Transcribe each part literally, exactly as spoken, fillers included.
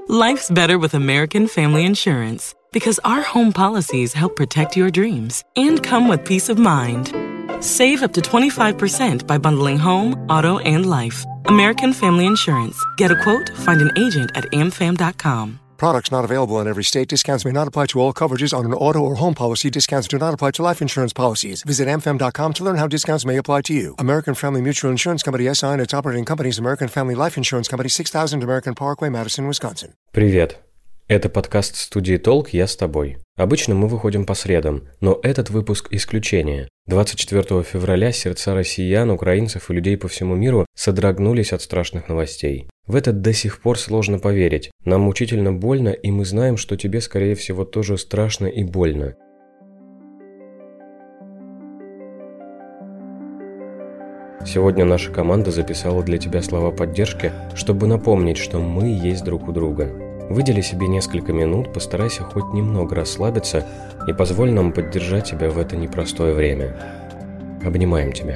Life's better with American Family Insurance because our home policies help protect your dreams and come with peace of mind. Save up to twenty-five percent by bundling home, auto, and life. American Family Insurance. Get a quote, find an agent at a m fam dot com. Products not available in every state. Discounts may not apply to all coverages on an auto or home policy. Discounts do not apply to life insurance policies. Visit a m fam dot com to learn how discounts may apply to you. American Family Mutual Insurance Company S I and its operating companies American Family Life Insurance Company, six thousand American Parkway, Madison, Wisconsin. Привет. Это подкаст студии «Толк. Я с тобой». Обычно мы выходим по средам, но этот выпуск – исключение. двадцать четвёртого февраля сердца россиян, украинцев и людей по всему миру содрогнулись от страшных новостей. В это до сих пор сложно поверить. Нам мучительно больно, и мы знаем, что тебе, скорее всего, тоже страшно и больно. Сегодня наша команда записала для тебя слова поддержки, чтобы напомнить, что мы есть друг у друга. Выдели себе несколько минут, постарайся хоть немного расслабиться и позволь нам поддержать тебя в это непростое время. Обнимаем тебя.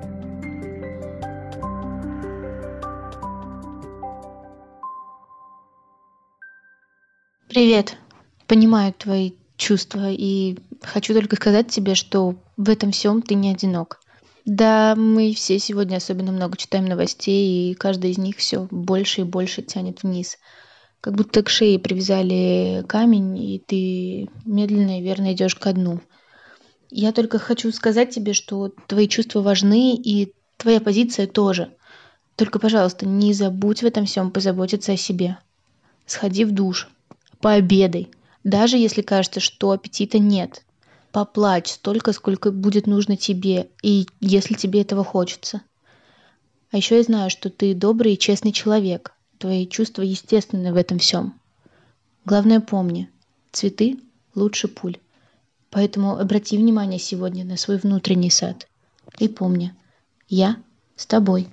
Привет. Понимаю твои чувства и хочу только сказать тебе, что в этом всем ты не одинок. Да, мы все сегодня особенно много читаем новостей, и каждый из них все больше и больше тянет вниз. Как будто к шее привязали камень, и ты медленно и верно идешь ко дну. Я только хочу сказать тебе, что твои чувства важны, и твоя позиция тоже. Только, пожалуйста, не забудь в этом всем позаботиться о себе. Сходи в душ, пообедай, даже если кажется, что аппетита нет. Поплачь столько, сколько будет нужно тебе, и если тебе этого хочется. А еще я знаю, что ты добрый и честный человек. Твои чувства естественны в этом всем. Главное помни, цветы лучше пуль. Поэтому обрати внимание сегодня на свой внутренний сад. И помни, я с тобой.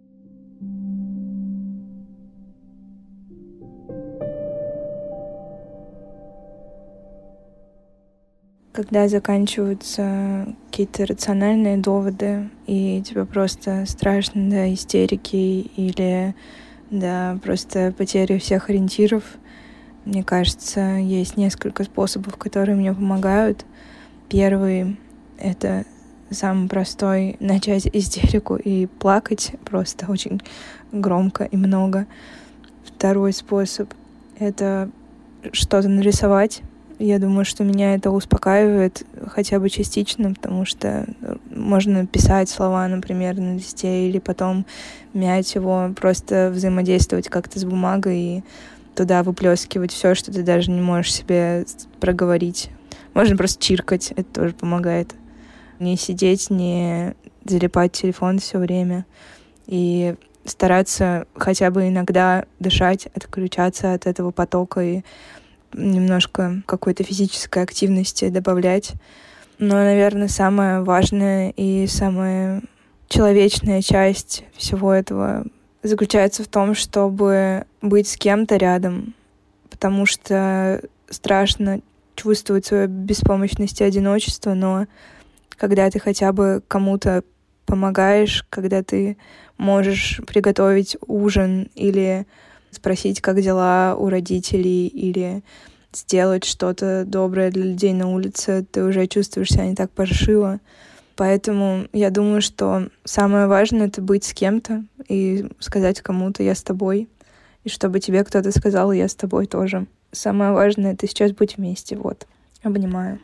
Когда заканчиваются какие-то рациональные доводы, и тебе просто страшно до истерики или до просто потери всех ориентиров, мне кажется, есть несколько способов, которые мне помогают. Первый — это самый простой — начать истерику и плакать просто очень громко и много. Второй способ — это что-то нарисовать. Я думаю, что меня это успокаивает хотя бы частично, потому что можно писать слова, например, на листе, или потом мять его, просто взаимодействовать как-то с бумагой и туда выплескивать все, что ты даже не можешь себе проговорить. Можно просто чиркать, это тоже помогает. Не сидеть, не залипать в телефон все время. И стараться хотя бы иногда дышать, отключаться от этого потока и немножко какой-то физической активности добавлять. Но, наверное, самая важная и самая человечная часть всего этого заключается в том, чтобы быть с кем-то рядом, потому что страшно чувствовать свою беспомощность и одиночество, но когда ты хотя бы кому-то помогаешь, когда ты можешь приготовить ужин или спросить, как дела у родителей, или сделать что-то доброе для людей на улице, ты уже чувствуешь себя не так паршиво. Поэтому я думаю, что самое важное — это быть с кем-то и сказать кому-то «я с тобой», и чтобы тебе кто-то сказал «я с тобой» тоже. Самое важное — это сейчас быть вместе. Вот. Обнимаю.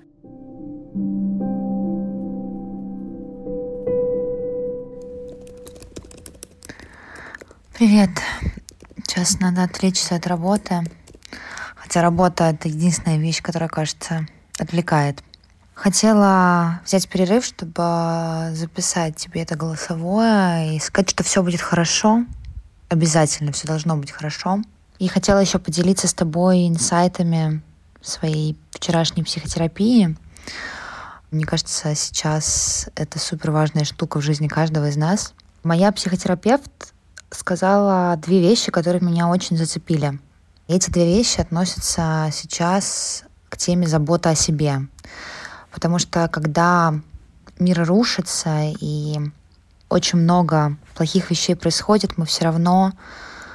Привет. Сейчас надо отвлечься от работы. Хотя работа — это единственная вещь, которая, кажется, отвлекает. Хотела взять перерыв, чтобы записать тебе это голосовое и сказать, что все будет хорошо. Обязательно все должно быть хорошо. И хотела еще поделиться с тобой инсайтами своей вчерашней психотерапии. Мне кажется, сейчас это супер важная штука в жизни каждого из нас. Моя психотерапевт сказала две вещи, которые меня очень зацепили. Эти две вещи относятся сейчас к теме заботы о себе. Потому что когда мир рушится и очень много плохих вещей происходит, мы все равно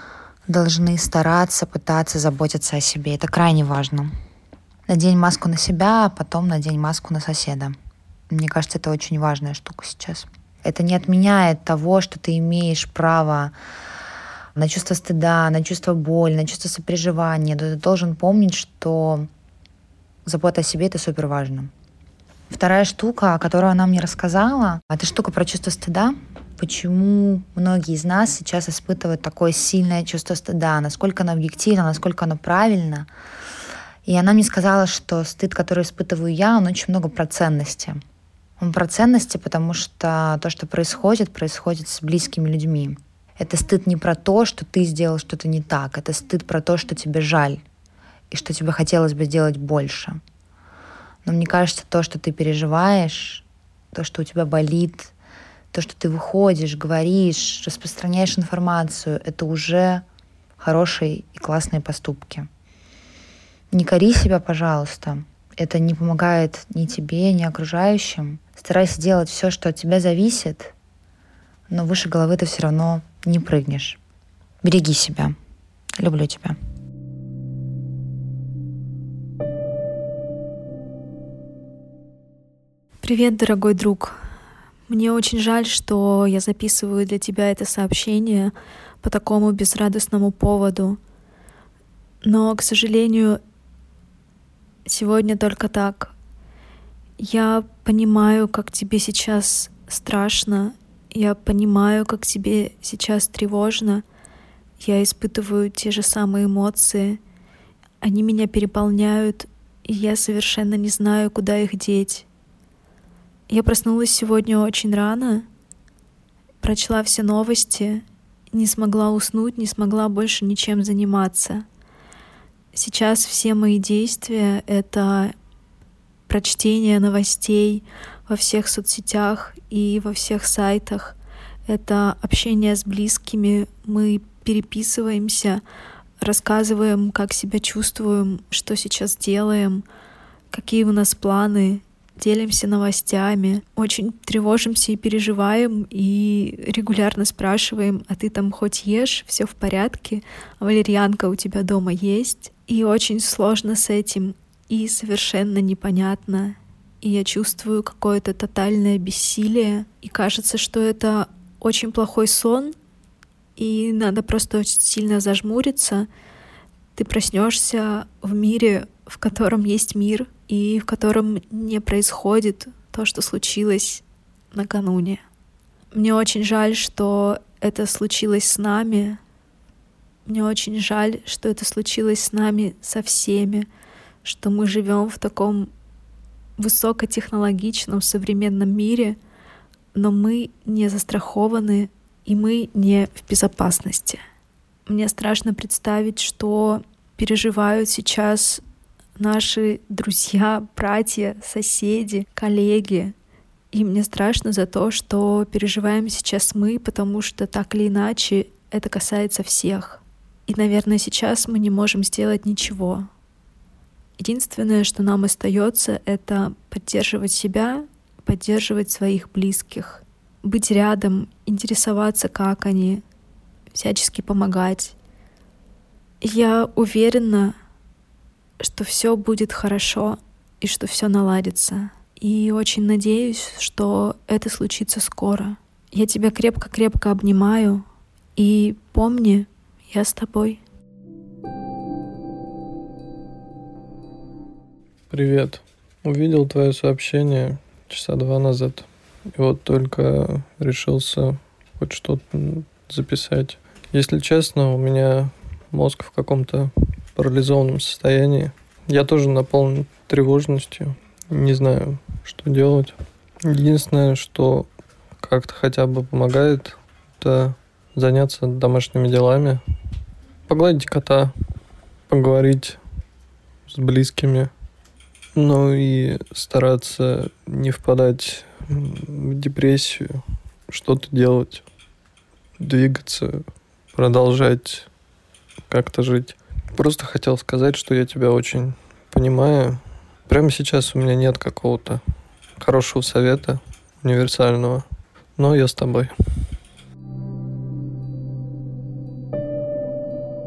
должны стараться, пытаться заботиться о себе. Это крайне важно. Надень маску на себя, а потом надень маску на соседа. Мне кажется, это очень важная штука сейчас. Это не отменяет того, что ты имеешь право на чувство стыда, на чувство боли, на чувство сопереживания. Ты должен помнить, что забота о себе — это супер важно. Вторая штука, которую она мне рассказала, это штука про чувство стыда. Почему многие из нас сейчас испытывают такое сильное чувство стыда, насколько оно объективно, насколько оно правильно. И она мне сказала, что стыд, который испытываю я, он очень много про ценности. Он про ценности, потому что то, что происходит, происходит с близкими людьми. Это стыд не про то, что ты сделал что-то не так. Это стыд про то, что тебе жаль и что тебе хотелось бы сделать больше. Но мне кажется, то, что ты переживаешь, то, что у тебя болит, то, что ты выходишь, говоришь, распространяешь информацию, это уже хорошие и классные поступки. Не кори себя, пожалуйста. Это не помогает ни тебе, ни окружающим. Старайся делать все, что от тебя зависит, но выше головы ты все равно не прыгнешь. Береги себя. Люблю тебя. Привет, дорогой друг. Мне очень жаль, что я записываю для тебя это сообщение по такому безрадостному поводу. Но, к сожалению, сегодня только так. Я понимаю, как тебе сейчас страшно. Я понимаю, как тебе сейчас тревожно. Я испытываю те же самые эмоции. Они меня переполняют, и я совершенно не знаю, куда их деть. Я проснулась сегодня очень рано, прочла все новости, не смогла уснуть, не смогла больше ничем заниматься. Сейчас все мои действия — это прочтение новостей во всех соцсетях и во всех сайтах. Это общение с близкими. Мы переписываемся, рассказываем, как себя чувствуем, что сейчас делаем, какие у нас планы, делимся новостями, очень тревожимся и переживаем, и регулярно спрашиваем: а ты там хоть ешь, все в порядке, а валерьянка у тебя дома есть? И очень сложно с этим, и совершенно непонятно. И я чувствую какое-то тотальное бессилие, и кажется, что это очень плохой сон, и надо просто очень сильно зажмуриться. Ты проснешься в мире, в котором есть мир, и в котором не происходит то, что случилось накануне. Мне очень жаль, что это случилось с нами. Мне очень жаль, что это случилось с нами со всеми, что мы живем в таком высокотехнологичном современном мире, но мы не застрахованы, и мы не в безопасности. Мне страшно представить, что переживают сейчас наши друзья, братья, соседи, коллеги. И мне страшно за то, что переживаем сейчас мы, потому что так или иначе это касается всех. И, наверное, сейчас мы не можем сделать ничего. Единственное, что нам остается, это поддерживать себя, поддерживать своих близких, быть рядом, интересоваться, как они, всячески помогать. Я уверена, что все будет хорошо и что все наладится. И очень надеюсь, что это случится скоро. Я тебя крепко-крепко обнимаю. И помни, я с тобой. Привет. Увидел твое сообщение часа два назад. И вот только решился хоть что-то записать. Если честно, у меня мозг в каком-то парализованном состоянии. Я тоже наполнен тревожностью. Не знаю, что делать. Единственное, что как-то хотя бы помогает, это заняться домашними делами. Погладить кота, поговорить с близкими. Ну и стараться не впадать в депрессию, что-то делать, двигаться, продолжать как-то жить. Просто хотел сказать, что я тебя очень понимаю. Прямо сейчас у меня нет какого-то хорошего совета, универсального, но я с тобой.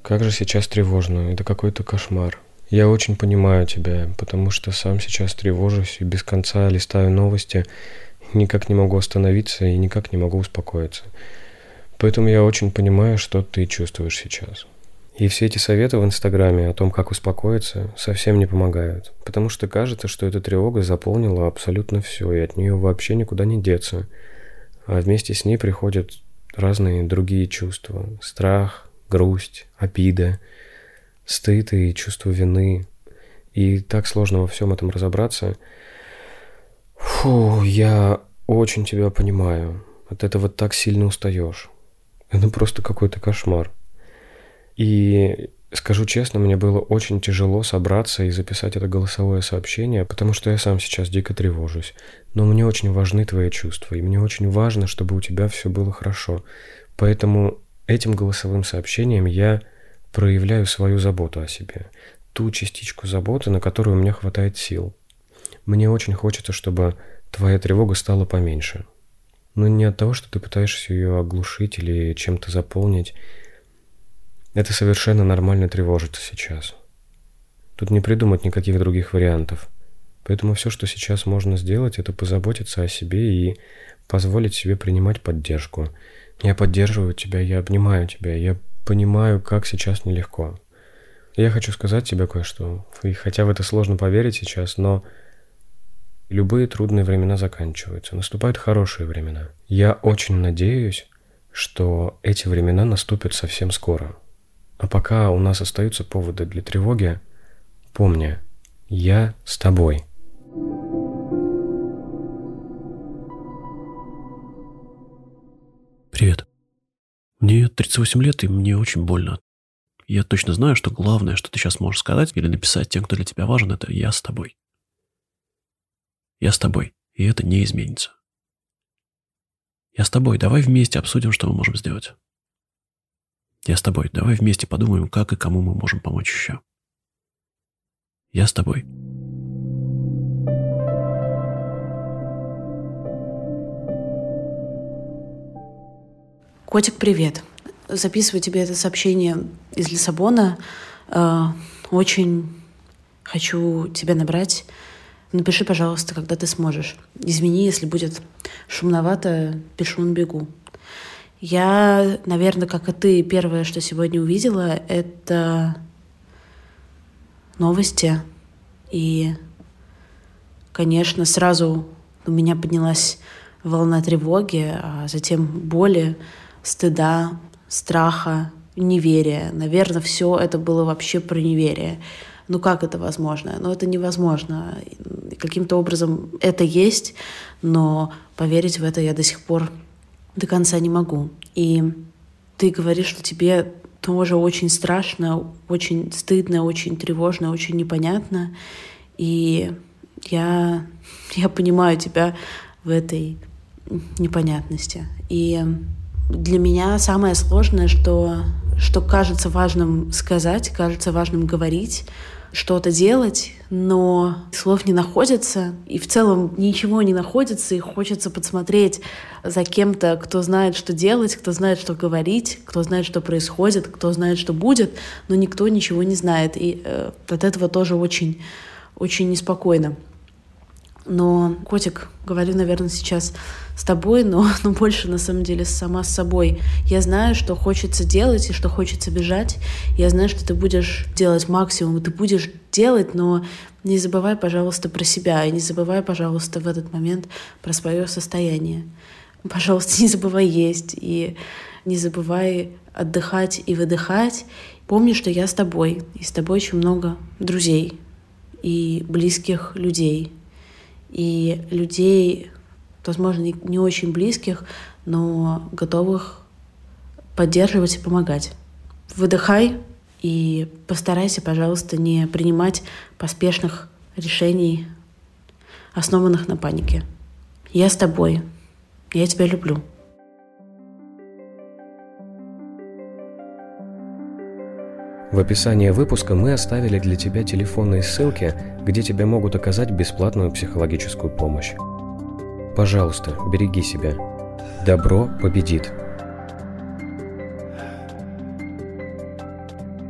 Как же сейчас тревожно, это какой-то кошмар. Я очень понимаю тебя, потому что сам сейчас тревожусь и без конца листаю новости, никак не могу остановиться и никак не могу успокоиться. Поэтому я очень понимаю, что ты чувствуешь сейчас. И все эти советы в Инстаграме о том, как успокоиться, совсем не помогают, потому что кажется, что эта тревога заполнила абсолютно все, и от нее вообще никуда не деться. А вместе с ней приходят разные другие чувства: страх, грусть, обида, стыд и чувство вины. И так сложно во всем этом разобраться. Фу, я очень тебя понимаю. От этого так сильно устаешь. Это просто какой-то кошмар. И скажу честно, мне было очень тяжело собраться и записать это голосовое сообщение, потому что я сам сейчас дико тревожусь. Но мне очень важны твои чувства, и мне очень важно, чтобы у тебя все было хорошо. Поэтому этим голосовым сообщением я проявляю свою заботу о себе. Ту частичку заботы, на которую у меня хватает сил. Мне очень хочется, чтобы твоя тревога стала поменьше. Но не от того, что ты пытаешься ее оглушить или чем-то заполнить. Это совершенно нормально тревожиться сейчас. Тут не придумать никаких других вариантов. Поэтому все, что сейчас можно сделать, это позаботиться о себе и позволить себе принимать поддержку. Я поддерживаю тебя, я обнимаю тебя, я понимаю, как сейчас нелегко. Я хочу сказать тебе кое-что, и хотя в это сложно поверить сейчас, но любые трудные времена заканчиваются, наступают хорошие времена. Я очень надеюсь, что эти времена наступят совсем скоро. А пока у нас остаются поводы для тревоги, помни, я с тобой. Привет. Мне тридцать восемь лет, и мне очень больно. Я точно знаю, что главное, что ты сейчас можешь сказать или написать тем, кто для тебя важен, это «я с тобой». Я с тобой, и это не изменится. Я с тобой, давай вместе обсудим, что мы можем сделать. Я с тобой, давай вместе подумаем, как и кому мы можем помочь еще. Я с тобой. Котик, привет. Записываю тебе это сообщение из Лиссабона. Очень хочу тебя набрать. Напиши, пожалуйста, когда ты сможешь. Извини, если будет шумновато, пишу на бегу. Я, наверное, как и ты, первое, что сегодня увидела, это новости. И, конечно, сразу у меня поднялась волна тревоги, а затем боли, стыда, страха, неверия. Наверное, все это было вообще про неверие. Ну как это возможно? Ну это невозможно. Каким-то образом это есть, но поверить в это я до сих пор до конца не могу. И ты говоришь, что тебе тоже очень страшно, очень стыдно, очень тревожно, очень непонятно. И я, я понимаю тебя в этой непонятности. И для меня самое сложное, что, что кажется важным сказать, кажется важным говорить, что-то делать, но слов не находится, и в целом ничего не находится, и хочется подсмотреть за кем-то, кто знает, что делать, кто знает, что говорить, кто знает, что происходит, кто знает, что будет, но никто ничего не знает, и э, от этого тоже очень, очень неспокойно. Но, котик, говорю, наверное, сейчас с тобой, но, но больше, на самом деле, сама с собой. Я знаю, что хочется делать и что хочется бежать. Я знаю, что ты будешь делать максимум, и ты будешь делать, но не забывай, пожалуйста, про себя. И не забывай, пожалуйста, в этот момент про свое состояние. Пожалуйста, не забывай есть и не забывай отдыхать и выдыхать. Помни, что я с тобой, и с тобой очень много друзей и близких людей. И людей, возможно, не очень близких, но готовых поддерживать и помогать. Выдыхай и постарайся, пожалуйста, не принимать поспешных решений, основанных на панике. Я с тобой. Я тебя люблю. В описании выпуска мы оставили для тебя телефонные ссылки, где тебе могут оказать бесплатную психологическую помощь. Пожалуйста, береги себя. Добро победит.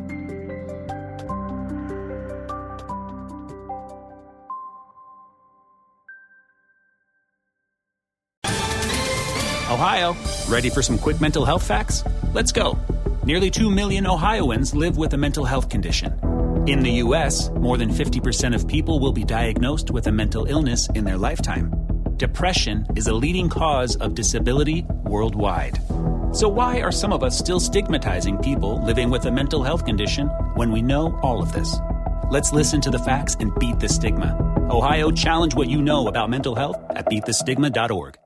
Ohio, ready for some quick mental health facts? Let's go. Nearly two million Ohioans live with a mental health condition. In the U S, more than fifty percent of people will be diagnosed with a mental illness in their lifetime. Depression is a leading cause of disability worldwide. So why are some of us still stigmatizing people living with a mental health condition when we know all of this? Let's listen to the facts and beat the stigma. Ohio, challenge what you know about mental health at beat the stigma dot org.